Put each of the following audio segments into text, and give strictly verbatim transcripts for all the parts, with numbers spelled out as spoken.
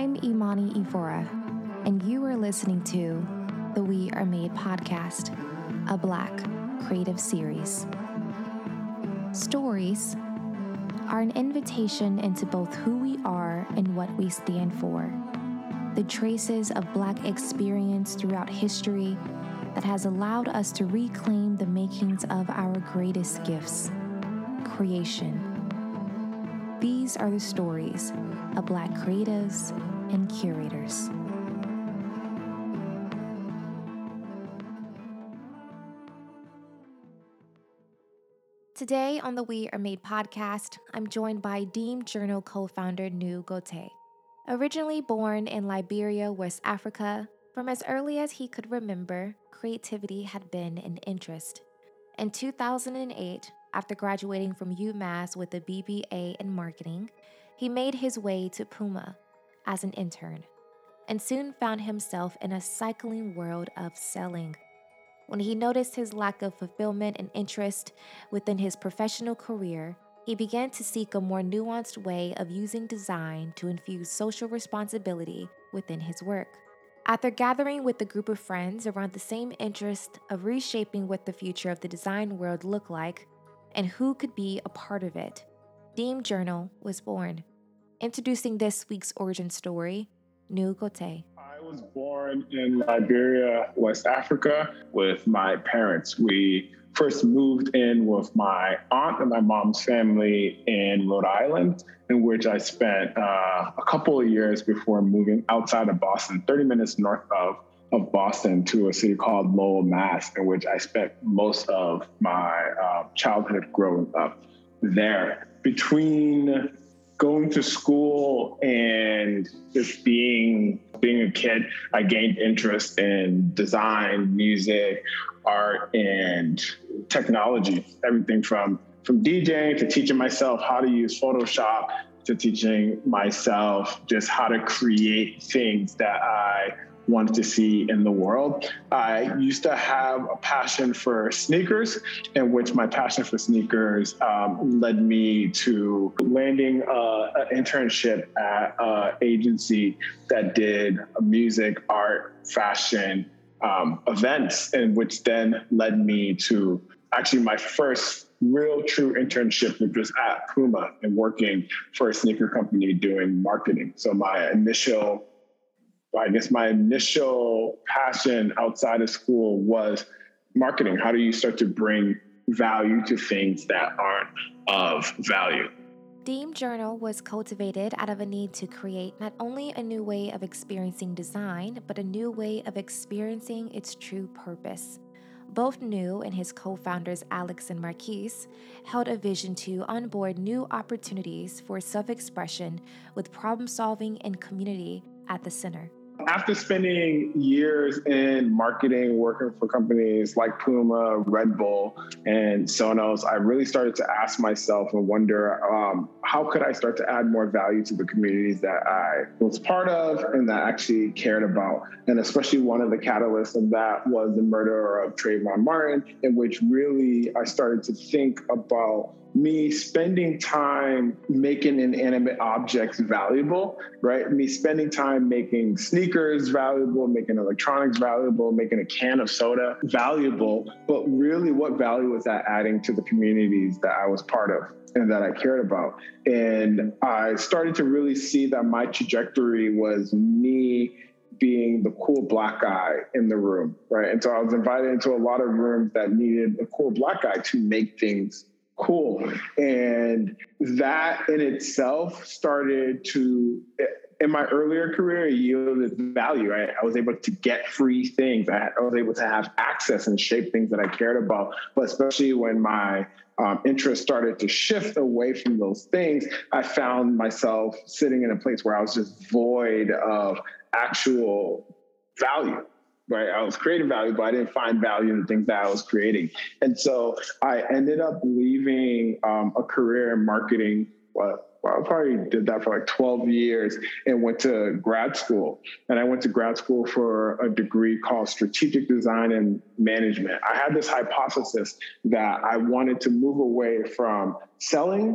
I'm Imani Evora, and you are listening to the We Are Made podcast, a Black creative series. Stories are an invitation into both who we are and what we stand for, the traces of Black experience throughout history that has allowed us to reclaim the makings of our greatest gifts, creation. These are the stories of Black creatives and curators. Today on the We Are Made podcast, I'm joined by Deem Journal co-founder Nu Gote. Originally born in Liberia, West Africa, from as early as he could remember, creativity had been an interest. In two thousand eight, after graduating from UMass with a B B A in marketing, he made his way to Puma as an intern and soon found himself in a cycling world of selling. When he noticed his lack of fulfillment and interest within his professional career, he began to seek a more nuanced way of using design to infuse social responsibility within his work. After gathering with a group of friends around the same interest of reshaping what the future of the design world looked like and who could be a part of it, Deem Journal was born. Introducing this week's origin story, Nu Gote. I was born in Liberia, West Africa, with my parents. We first moved in with my aunt and my mom's family in Rhode Island, in which I spent uh, a couple of years before moving outside of Boston, thirty minutes north of, of Boston, to a city called Lowell, Mass, in which I spent most of my uh, childhood growing up there. Between going to school and just being being a kid, I gained interest in design, music, art, and technology. Everything from from DJing to teaching myself how to use Photoshop to teaching myself just how to create things that I wanted to see in the world. I used to have a passion for sneakers, in which my passion for sneakers um, led me to landing uh, an internship at an agency that did music, art, fashion um, events, and which then led me to actually my first real true internship, which was at Puma and working for a sneaker company doing marketing. So my initial I guess my initial passion outside of school was marketing. How do you start to bring value to things that aren't of value? Deem Journal was cultivated out of a need to create not only a new way of experiencing design, but a new way of experiencing its true purpose. Both Nu and his co-founders Alex and Marquise held a vision to onboard new opportunities for self-expression with problem-solving and community at the center. After spending years in marketing, working for companies like Puma, Red Bull, and Sonos, I really started to ask myself and wonder, um, how could I start to add more value to the communities that I was part of and that I actually cared about? And especially one of the catalysts of that was the murder of Trayvon Martin, in which really I started to think about me spending time making inanimate objects valuable, right? Me spending time making sneakers valuable, making electronics valuable, making a can of soda valuable. But really, what value was that adding to the communities that I was part of and that I cared about? And I started to really see that my trajectory was me being the cool Black guy in the room, right? And so I was invited into a lot of rooms that needed a cool Black guy to make things cool. And that in itself started to, in my earlier career, yielded value. Right? I was able to get free things. I, I was able to have access and shape things that I cared about. But especially when my um, interest started to shift away from those things, I found myself sitting in a place where I was just void of actual value. Right, I was creating value, but I didn't find value in the things that I was creating. And so I ended up leaving um, a career in marketing. Well, I probably did that for like twelve years and went to grad school. And I went to grad school for a degree called strategic design and management. I had this hypothesis that I wanted to move away from selling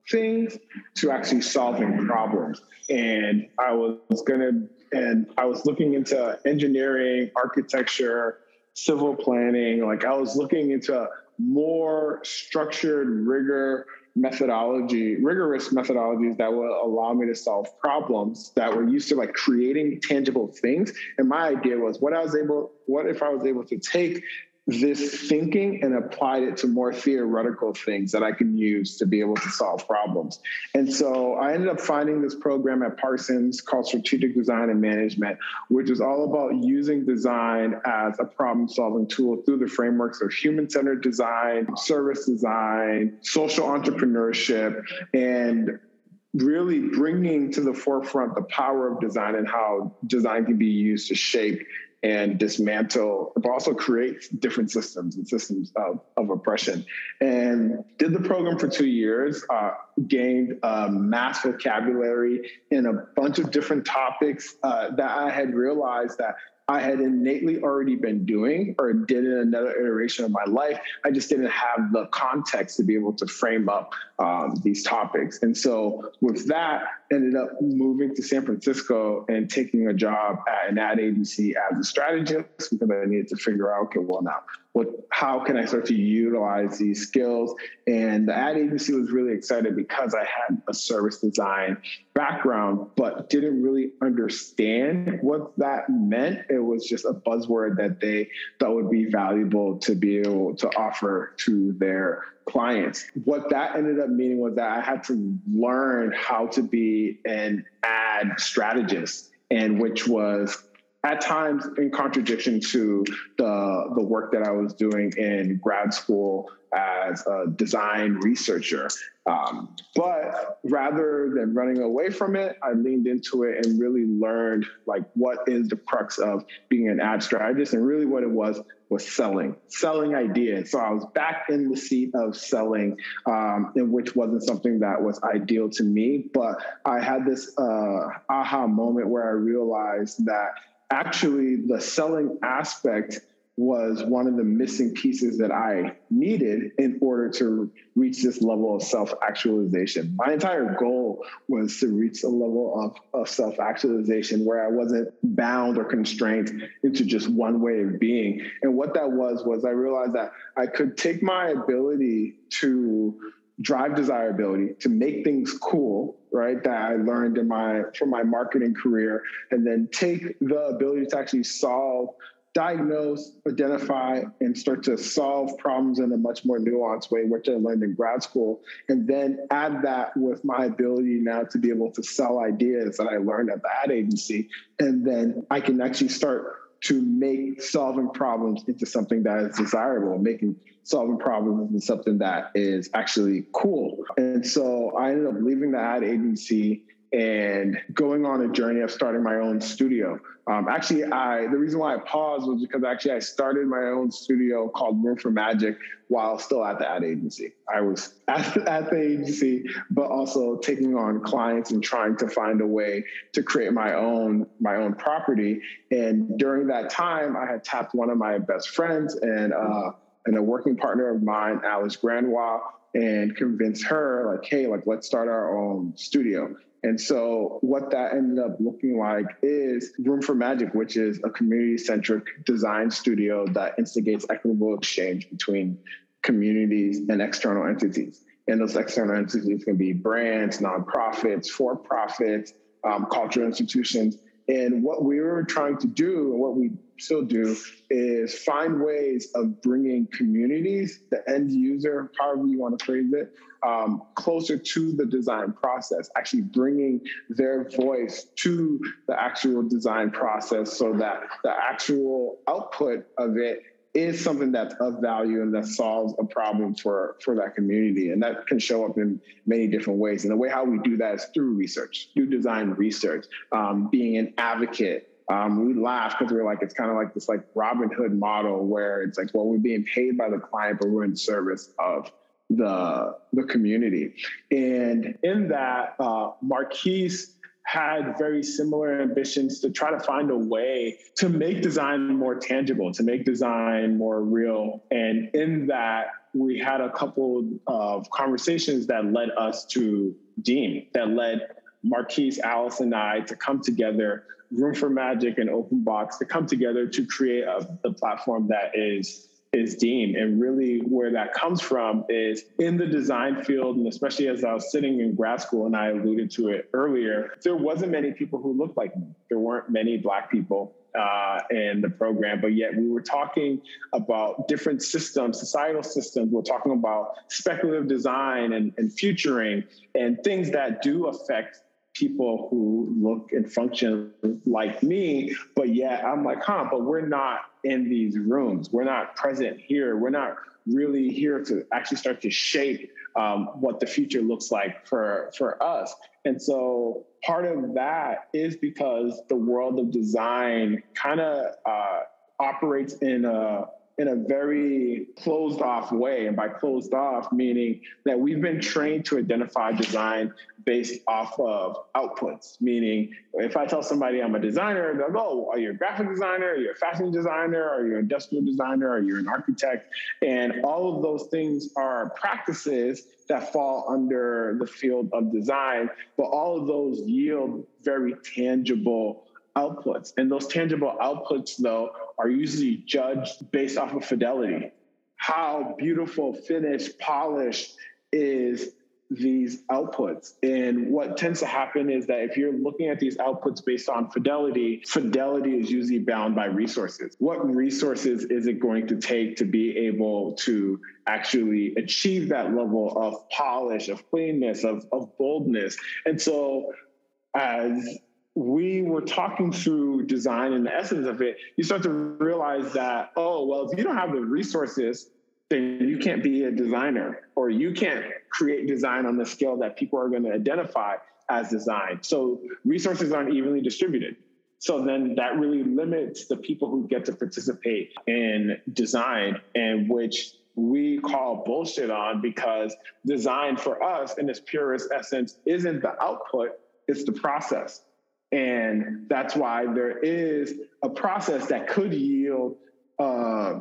things to actually solving problems. And I was gonna, and I was looking into engineering, architecture, civil planning. Like I was looking into more structured rigor methodology, rigorous methodologies that will allow me to solve problems that were used to like creating tangible things. And my idea was what I was able, what if I was able to take this thinking and applied it to more theoretical things that I can use to be able to solve problems. And so I ended up finding this program at Parsons called Strategic Design and Management, which is all about using design as a problem-solving tool through the frameworks of human-centered design, service design, social entrepreneurship, and really bringing to the forefront the power of design and how design can be used to shape and dismantle, but also create different systems and systems of, of oppression. And did the program for two years, uh, gained a mass vocabulary in a bunch of different topics uh, that I had realized that I had innately already been doing or did in another iteration of my life. I just didn't have the context to be able to frame up um, these topics. And so with that, ended up moving to San Francisco and taking a job at an ad agency as a strategist because I needed to figure out, okay, well now, what, how can I start to utilize these skills? And the ad agency was really excited because I had a service design background, but didn't really understand what that meant. It was just a buzzword that they thought would be valuable to be able to offer to their clients. What that ended up meaning was that I had to learn how to be an ad strategist, and which was at times in contradiction to the, the work that I was doing in grad school as a design researcher. Um, but rather than running away from it, I leaned into it and really learned like what is the crux of being an ad strategist. And really what it was was selling, selling ideas. So I was back in the seat of selling, um, and which wasn't something that was ideal to me. But I had this uh, aha moment where I realized that actually the selling aspect was one of the missing pieces that I needed in order to reach this level of self-actualization. My entire goal was to reach a level of, of self-actualization where I wasn't bound or constrained into just one way of being. And what that was, was I realized that I could take my ability to drive desirability, to make things cool, right, that I learned in my from my marketing career, and then take the ability to actually solve, diagnose, identify, and start to solve problems in a much more nuanced way, which I learned in grad school, and then add that with my ability now to be able to sell ideas that I learned at the ad agency, and then I can actually start to make solving problems into something that is desirable, making solving problems into something that is actually cool. And so I ended up leaving the ad agency and going on a journey of starting my own studio. Um, actually, I the reason why I paused was because actually I started my own studio called Room for Magic while still at the ad agency. I was at, at the agency, but also taking on clients and trying to find a way to create my own my own property. And during that time, I had tapped one of my best friends and uh, and a working partner of mine, Alice Grandwa, and convinced her like, hey, like let's start our own studio. And so what that ended up looking like is Room for Magic, which is a community-centric design studio that instigates equitable exchange between communities and external entities. And those external entities can be brands, nonprofits, for-profits, um, cultural institutions. And what we were trying to do, and what we still do, is find ways of bringing communities, the end user, however you want to phrase it, um, closer to the design process, actually bringing their voice to the actual design process so that the actual output of it is something that's of value and that solves a problem for, for that community. And that can show up in many different ways. And the way how we do that is through research, through design research, um, being an advocate. Um, we laugh because we're like, it's kind of like this like Robin Hood model where it's like, well, we're being paid by the client, but we're in service of the, the community. And in that, uh, Marquise had very similar ambitions to try to find a way to make design more tangible, to make design more real. And in that, we had a couple of conversations that led us to Deem, that led Marquise, Alice, and I to come together, Room for Magic and OpenBox, to come together to create a, the platform that is is Deem. And really where that comes from is in the design field, and especially as I was sitting in grad school, and I alluded to it earlier, there wasn't many people who looked like me. There weren't many Black people uh, in the program, but yet we were talking about different systems, societal systems. We're talking about speculative design and, and futuring and things that do affect people who look and function like me, but yet I'm like, huh, but we're not in these rooms. We're not present here. We're not really here to actually start to shape um, what the future looks like for, for us. And so part of that is because the world of design kind of uh, operates in a in a very closed off way. And by closed off, meaning that we've been trained to identify design based off of outputs. Meaning if I tell somebody I'm a designer, they'll go, oh, are you a graphic designer? Are you a fashion designer? Are you an industrial designer? Are you an architect? And all of those things are practices that fall under the field of design, but all of those yield very tangible outputs. And those tangible outputs, though, are usually judged based off of fidelity. How beautiful, finished, polished is these outputs. And what tends to happen is that if you're looking at these outputs based on fidelity, fidelity is usually bound by resources. What resources is it going to take to be able to actually achieve that level of polish, of cleanness, of, of boldness? And so as we were talking through design and the essence of it, you start to realize that, oh, well, if you don't have the resources, then you can't be a designer, or you can't create design on the scale that people are going to identify as design. So resources aren't evenly distributed. So then that really limits the people who get to participate in design, and which we call bullshit on, because design for us in its purest essence isn't the output, it's the process. And that's why there is a process that could yield a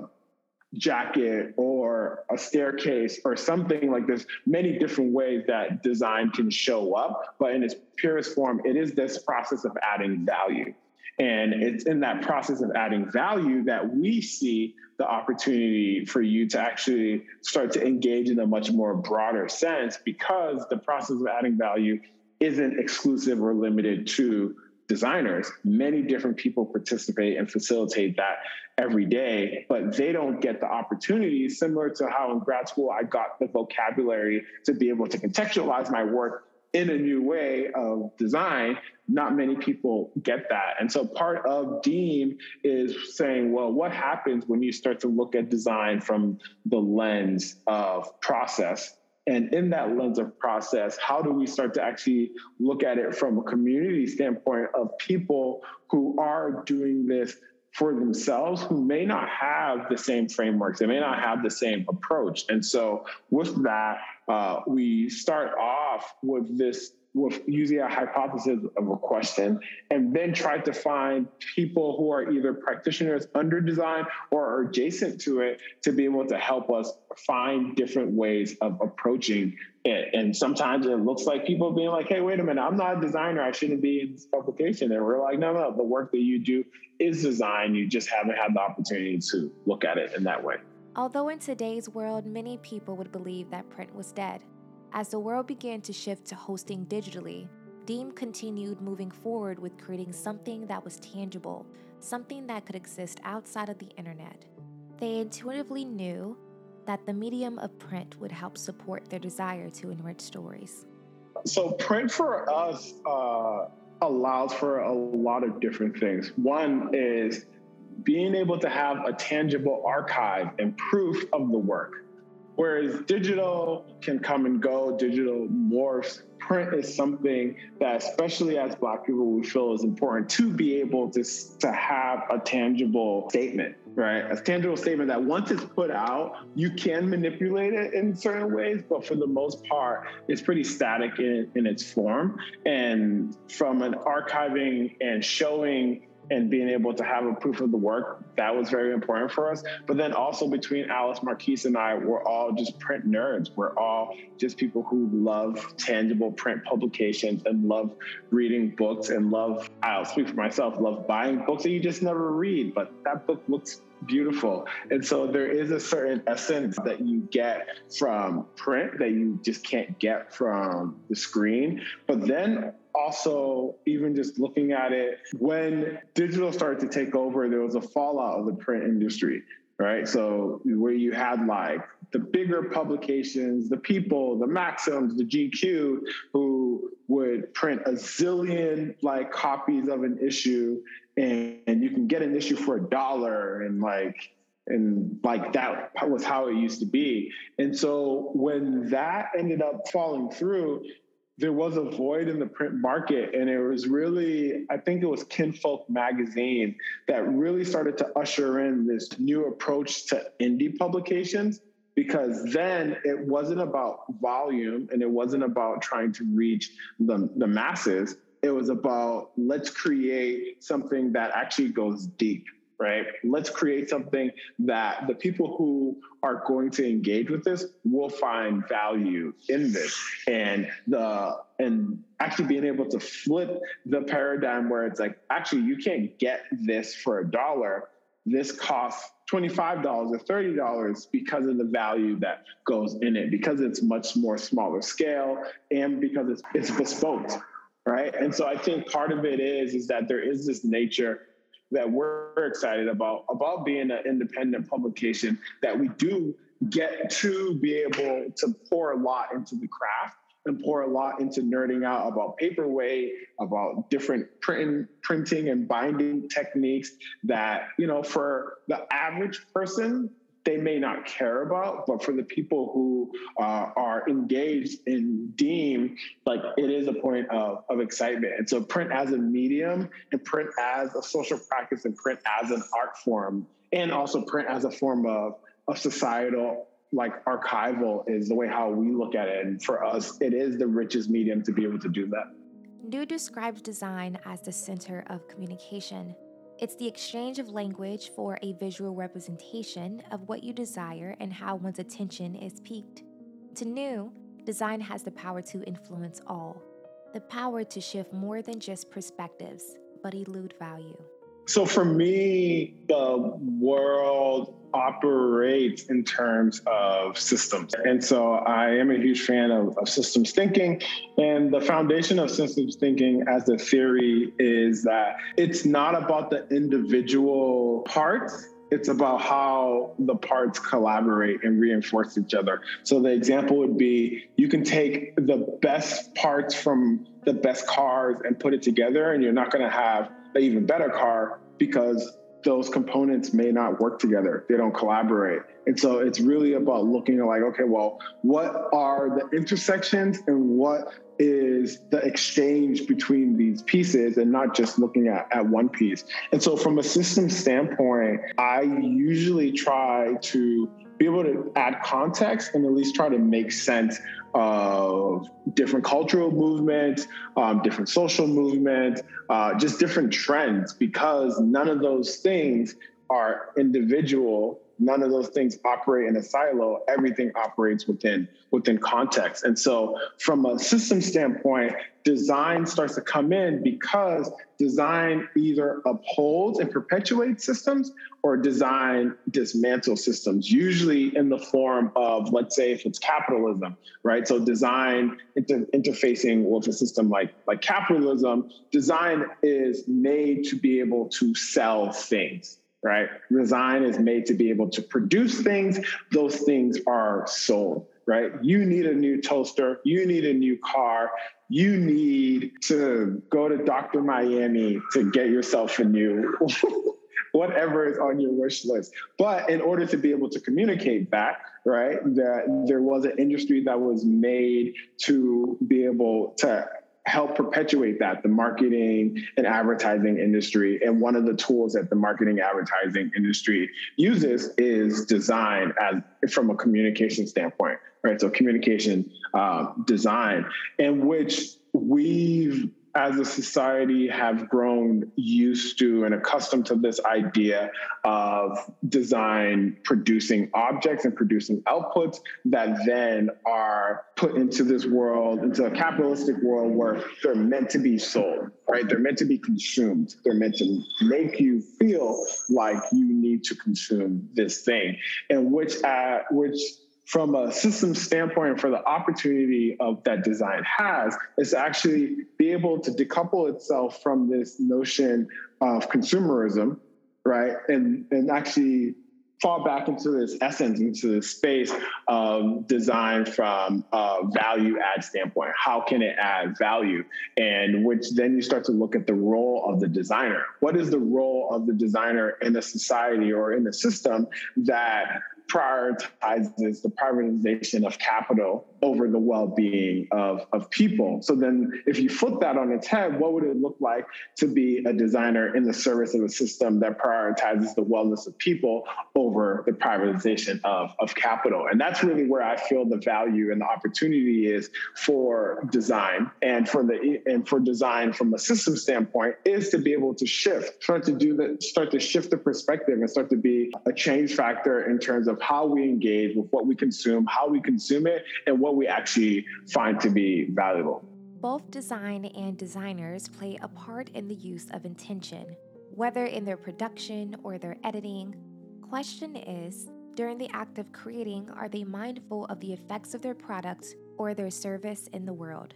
jacket or a staircase or something like this. Many different ways that design can show up, but in its purest form, it is this process of adding value. And it's in that process of adding value that we see the opportunity for you to actually start to engage in a much more broader sense, because the process of adding value isn't exclusive or limited to designers. Many different people participate and facilitate that every day, but they don't get the opportunities, similar to how in grad school I got the vocabulary to be able to contextualize my work in a new way of design. Not many people get that. And so part of Deem is saying, well, what happens when you start to look at design from the lens of process? And in that lens of process, how do we start to actually look at it from a community standpoint of people who are doing this for themselves, who may not have the same frameworks, they may not have the same approach. And so with that, uh, we start off with this, with using a hypothesis of a question, and then try to find people who are either practitioners under design or are adjacent to it to be able to help us find different ways of approaching it. And sometimes it looks like people being like, hey, wait a minute, I'm not a designer, I shouldn't be in this publication. And we're like, no, no, the work that you do is design. You just haven't had the opportunity to look at it in that way. Although in today's world, many people would believe that print was dead, as the world began to shift to hosting digitally, Deem continued moving forward with creating something that was tangible, something that could exist outside of the internet. They intuitively knew that the medium of print would help support their desire to enrich stories. So print for us uh, allows for a lot of different things. One is being able to have a tangible archive and proof of the work. Whereas digital can come and go, digital morphs, print is something that, especially as Black people, we feel is important to be able to, to have a tangible statement, right? A tangible statement that once it's put out, you can manipulate it in certain ways, but for the most part, it's pretty static in, in its form. And from an archiving and showing and being able to have a proof of the work, that was very important for us. But then also between Alice, Marquise, and I, we're all just print nerds. We're all just people who love tangible print publications and love reading books and love, I'll speak for myself, love buying books that you just never read, but that book looks beautiful. And so there is a certain essence that you get from print that you just can't get from the screen. But then also, even just looking at it, when digital started to take over, there was a fallout of the print industry, right? So where you had like the bigger publications, the People, the Maxims, the G Q, who would print a zillion like copies of an issue, and, and you can get an issue for a dollar, and like, and like that was how it used to be. And so when that ended up falling through, there was a void in the print market. And it was really, I think it was Kinfolk magazine that really started to usher in this new approach to indie publications, because then it wasn't about volume and it wasn't about trying to reach the, the masses. It was about, let's create something that actually goes deep, right? Let's create something that the people who are going to engage with this will find value in this. And the and actually being able to flip the paradigm where it's like, actually, you can't get this for a dollar. This costs twenty-five dollars or thirty dollars because of the value that goes in it, because it's much more smaller scale and because it's it's bespoke, right? And so I think part of it is, is that there is this nature that we're excited about, about being an independent publication, that we do get to be able to pour a lot into the craft and pour a lot into nerding out about paperweight, about different printing, printing and binding techniques that, you know, for the average person, they may not care about, but for the people who uh, are engaged in Deem, like it is a point of, of excitement. And so print as a medium and print as a social practice and print as an art form, and also print as a form of, of societal, like archival, is the way how we look at it. And for us, it is the richest medium to be able to do that. New describes design as the center of communication. It's the exchange of language for a visual representation of what you desire and how one's attention is piqued. To New, design has the power to influence all, the power to shift more than just perspectives, but elude value. So for me, the world operates in terms of systems. And so I am a huge fan of, of systems thinking. And the foundation of systems thinking as a theory is that it's not about the individual parts. It's about how the parts collaborate and reinforce each other. So the example would be, you can take the best parts from the best cars and put it together, and you're not going to have an even better car because those components may not work together. They don't collaborate. And so it's really about looking at like, okay, well, what are the intersections and what is the exchange between these pieces, and not just looking at, at one piece. And so from a system standpoint, I usually try to be able to add context and at least try to make sense of different cultural movements, um, different social movements, uh, just different trends, because none of those things are individual. None of those things operate in a silo. Everything operates within within context. And so from a system standpoint, design starts to come in because design either upholds and perpetuates systems or design dismantles systems, usually in the form of, let's say, if it's capitalism, right? So design inter- interfacing with a system like, like capitalism, design is made to be able to sell things. Right? Design is made to be able to produce things. Those things are sold, right? You need a new toaster. You need a new car. You need to go to Doctor Miami to get yourself a new, whatever is on your wish list. But in order to be able to communicate that, right, that there was an industry that was made to be able to help perpetuate that, the marketing and advertising industry. And one of the tools that the marketing advertising industry uses is design as from a communication standpoint, right? So communication uh, design, in which we've as a society, have grown used to and accustomed to this idea of design producing objects and producing outputs that then are put into this world, into a capitalistic world where they're meant to be sold, right? They're meant to be consumed. They're meant to make you feel like you need to consume this thing, and which, uh, which, from a system standpoint, for the opportunity of that design has, is to actually be able to decouple itself from this notion of consumerism, right? And, and actually fall back into this essence, into this space of design from a value add standpoint. How can it add value? And which then you start to look at the role of the designer. What is the role of the designer in a society or in a system that prioritizes the privatization of capital over the well-being of, of people? So then if you flip that on its head, what would it look like to be a designer in the service of a system that prioritizes the wellness of people over the privatization of, of capital? And that's really where I feel the value and the opportunity is for design, and for the and for design from a system standpoint, is to be able to shift, start to do that, start to shift the perspective and start to be a change factor in terms of how we engage with what we consume, how we consume it, and what we actually find to be valuable. Both design and designers play a part in the use of intention, whether in their production or their editing. Question is, during the act of creating, are they mindful of the effects of their product or their service in the world?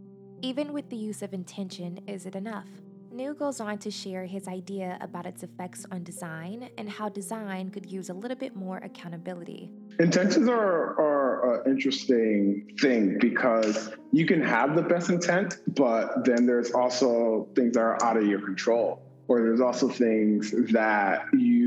Even with the use of intention, is it enough? New goes on to share his idea about its effects on design and how design could use a little bit more accountability. Intentions are, are an interesting thing because you can have the best intent, but then there's also things that are out of your control, or there's also things that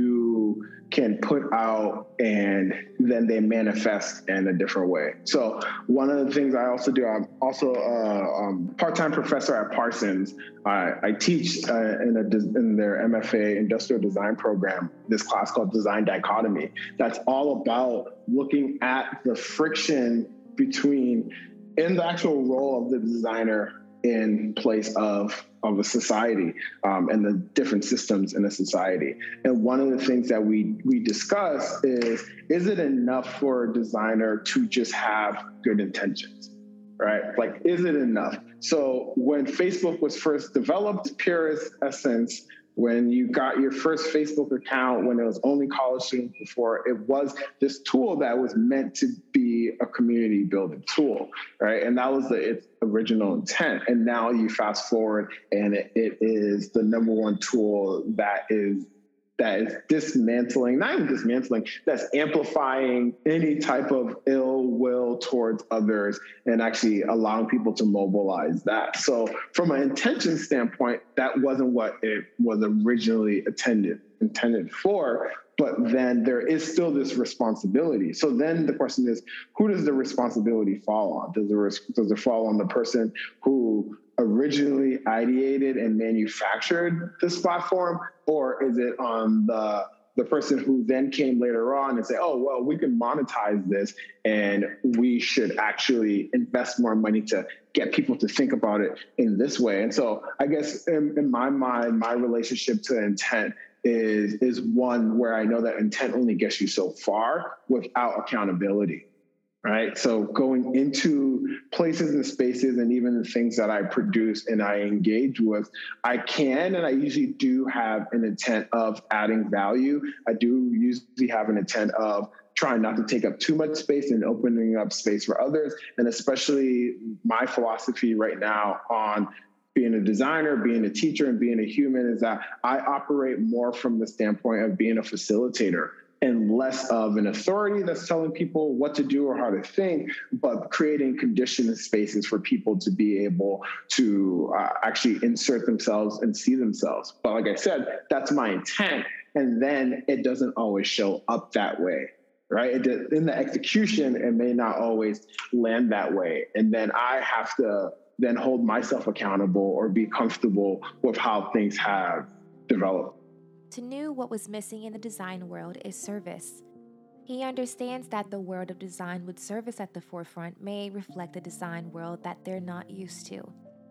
you can put out and then they manifest in a different way. So one of the things I also do, I'm also a um, part-time professor at Parsons. I, I teach uh, in, a, in their M F A industrial design program, this class called Design Dichotomy. That's all about looking at the friction between, in the actual role of the designer in place of, of a society um, and the different systems in a society. And one of the things that we, we discuss is, is it enough for a designer to just have good intentions, right? Like, is it enough? So when Facebook was first developed, purest essence, when you got your first Facebook account, when it was only college students before, it was this tool that was meant to be a community building tool, right? And that was the, its original intent. And now you fast forward and it, it is the number one tool that is that is dismantling, not even dismantling, that's amplifying any type of ill will towards others and actually allowing people to mobilize that. So from an intention standpoint, that wasn't what it was originally intended, intended for, but then there is still this responsibility. So then the question is, who does the responsibility fall on? Does it, does it fall on the person who originally ideated and manufactured this platform, or is it on the the person who then came later on and say, oh, well, we can monetize this and we should actually invest more money to get people to think about it in this way? And so I guess in, in my mind, my relationship to intent is is one where I know that intent only gets you so far without accountability. Right. So going into places and spaces and even the things that I produce and I engage with, I can and I usually do have an intent of adding value. I do usually have an intent of trying not to take up too much space and opening up space for others. And especially my philosophy right now on being a designer, being a teacher, and being a human is that I operate more from the standpoint of being a facilitator and less of an authority that's telling people what to do or how to think, but creating conditions and spaces for people to be able to uh, actually insert themselves and see themselves. But like I said, that's my intent. And then it doesn't always show up that way, right? It did, in the execution, it may not always land that way. And then I have to then hold myself accountable or be comfortable with how things have developed. To New, what was missing in the design world is service. He understands that the world of design with service at the forefront may reflect a design world that they're not used to.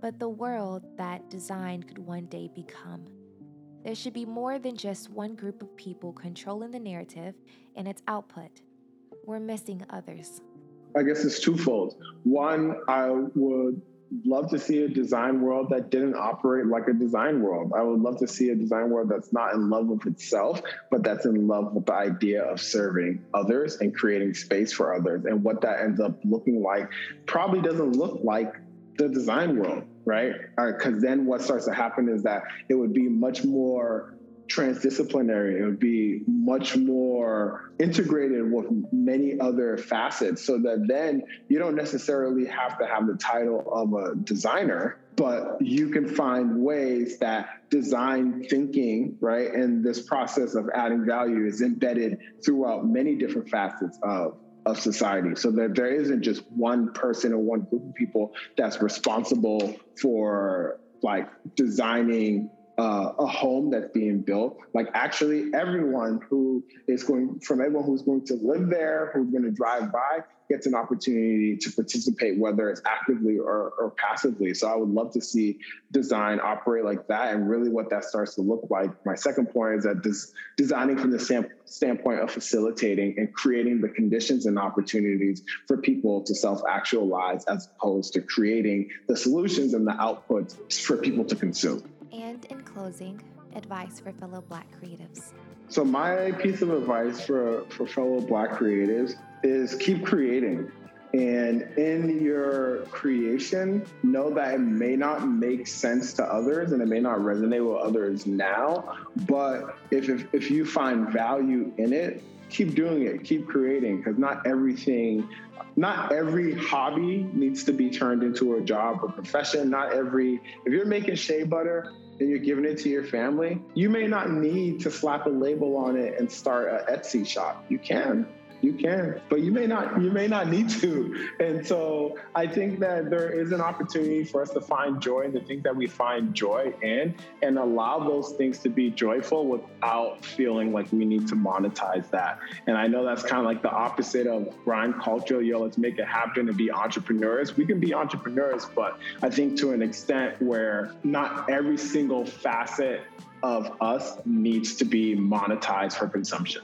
but the world that design could one day become. There should be more than just one group of people controlling the narrative and its output. We're missing others. I guess it's twofold. One, I would love to see a design world that didn't operate like a design world. I would love to see a design world that's not in love with itself, but that's in love with the idea of serving others and creating space for others. And what that ends up looking like probably doesn't look like the design world, right? Because uh, then what starts to happen is that it would be much more transdisciplinary. It would be much more integrated with many other facets, so that then you don't necessarily have to have the title of a designer, but you can find ways that design thinking, right, and this process of adding value is embedded throughout many different facets of of society, so that there isn't just one person or one group of people that's responsible for like designing Uh, a home that's being built. Like actually everyone who is going, from everyone who's going to live there, who's going to drive by, gets an opportunity to participate, whether it's actively or, or passively. So I would love to see design operate like that, and really what that starts to look like. My second point is that this designing from the stand, standpoint of facilitating and creating the conditions and opportunities for people to self-actualize, as opposed to creating the solutions and the outputs for people to consume. And in closing, advice for fellow Black creatives. So my piece of advice for, for fellow Black creatives is keep creating. And in your creation, know that it may not make sense to others and it may not resonate with others now, but if, if, if you find value in it, keep doing it, keep creating, because not everything, not every hobby needs to be turned into a job or profession. Not every, if you're making shea butter and you're giving it to your family, you may not need to slap a label on it and start an Etsy shop. You can. You can, but you may not, you may not need to. And so I think that there is an opportunity for us to find joy in the things that we find joy in, and allow those things to be joyful without feeling like we need to monetize that. And I know that's kind of like the opposite of grind culture. Yo, let's make it happen and be entrepreneurs. We can be entrepreneurs, but I think to an extent where not every single facet of us needs to be monetized for consumption.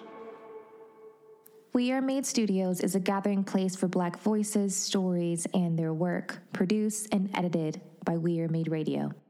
We Are Made Studios is a gathering place for Black voices, stories, and their work, produced and edited by We Are Made Radio.